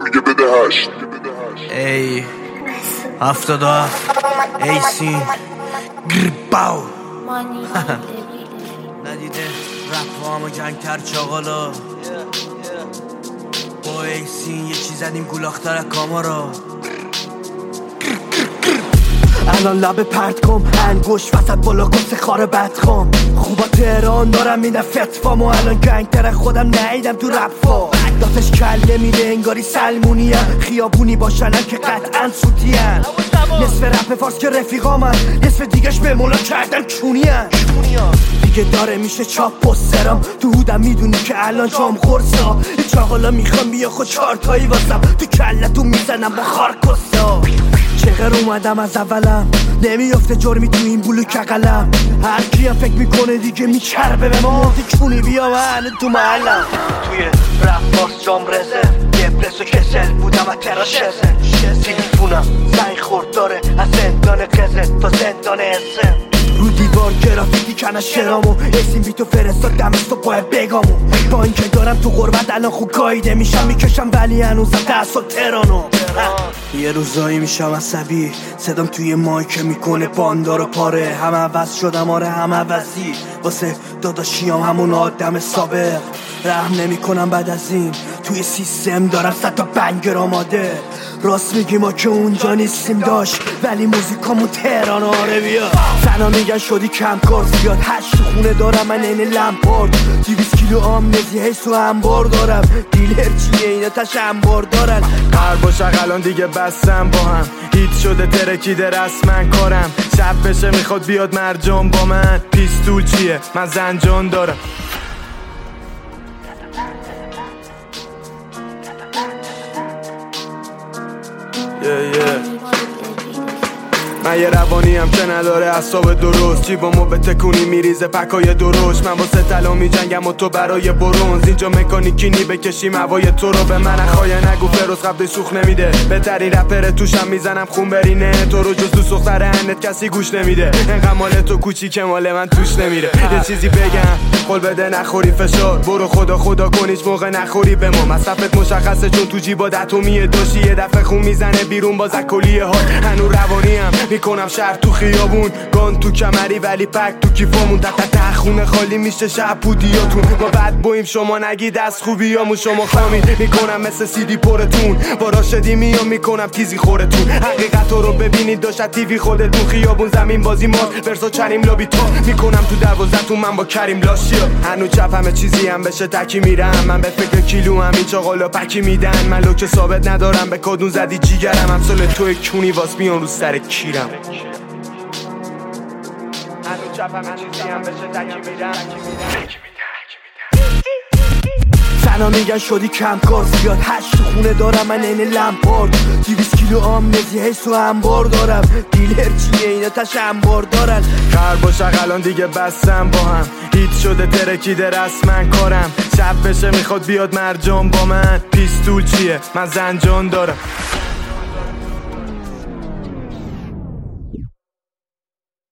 میگه بده 8. ای 77 ای سین گرباو ندیده رپ با همه جنگتر چاقالا با ای سین یه چی زدیم گولاختر کامارا. الان لبه پرت کن انگوش وسط بالا کس خاره بد کن خوبا تهران دارم میدن فتفامو الان گنگتر خودم نهیدم تو رفا داتش کله میده انگاری سلمونی هم خیابونی باشنن که قطعا سوتی هم نصف رپ فارس که رفیقامن نصف دیگش به مولا کردن کونی هم دیگه داره میشه چاپ پسترام تو هودم میدونی که الان جام خورسا چاقالا میخوام بیا خود چارتایی واسم تو کلتو میزنم با خارکسا چقدر اومدم از اولم نمیافته جرمی تو این بلوک قلم هر کیم فکر میکنه دیگه میچربه به ما کونی بیا من تو محلم توی رپ باکس جام رزرو یه پرس و کسل بودم از تراشزن تلیفونم زنگ خورد داره از زندان قزل تا زندان اسم رو دیوار گرافیتی کنه شرامو اسیم بی تو فرستاد دمستو باید بگامو با اینکه دارم تو غربت الان خوب گاییده میشم میکشم ولی هنوزم دست و ترانو یه روزایی میشم عصبی صدام توی مایک میکنه باندارو پاره هم عوض شدم آره هم عوضی واسه داداشیام همون آدم سابق رحم نمیکنم بعد از این توی سیستم دارم 100 تا بنگر آماده راست میگی ما که اونجا نیستیم داشت ولی موزیکامون تهران آره بیا زنا میگن شدی کم کار زیاد 8 خونه دارم من این لمپارد 200 کیلو آمنزی حیث و انبار دارم دیلر چیه اینا تش انبار دارن قرب و شغلان دیگه بستم با هم هیت شده ترکیده رسمن کارم شب بشه میخواد بیاد مرجان با من پیستول چیه من زنجان دارم من یه روانیم که نداره اعصاب درست جیبامو به تکونی میریزه پکای درشت من واسه طلا میجنگم و تو برای برونز اینجا مکانیکی نی بکشیم هوای تو رو به من خواهی نگو فروز قبل سوخ نمیده بهترین رپر توشم میزنم خون برینه تو رو جز دو دختر انت کسی گوش نمیده انقدر مال تو کوچیک مال من توش نمیره یه چیزی بگم قول بده نخوری فشار برو خدا کنیش موقع نخوری به ما مصرفت مشخصه چون تو جیبا اتمی دوشی یه دفعه خون میزنه بیرون باز کلیه ها هنو روانیم میکنم شهر تو خیابون گان تو کمری ولی پک تو کیفامون تا خونه خالی میشه شب پودیاتون ما بد بویم شما نگید از خوبیامون شما خامی میکنم مثل سیدی پرتون با راشدی میام میکنم تیزی خورتون حقیقت رو ببینید داشت تیوی خودتون خیابون زمین بازی ماست ورسا چریم لابی تا میکنم تو 12 من با کریم لاشیا هنو چپ همه چیزی هم بشه تکی میرم من به فکر کیلو هم این چاقالا پکی میدن من لوک ثابت ندارم به کدوم زدی جیگرم امثال توی کونی واس میان رو سر کیرم هنو چپ همه چیزی هم بشه تکی میرم زنا میگن شدی کم کار زیاد 8 خونه دارم من این لمپارد 200 کیلو آمنزی حیث و انبار دارم دیلر چیه اینا تش انبار دارن قرب و شغلان دیگه بستم با هم هیت شده ترکیده رسمن کارم شب بشه میخواد بیاد مرجان با من پیستول چیه من زنجان دارم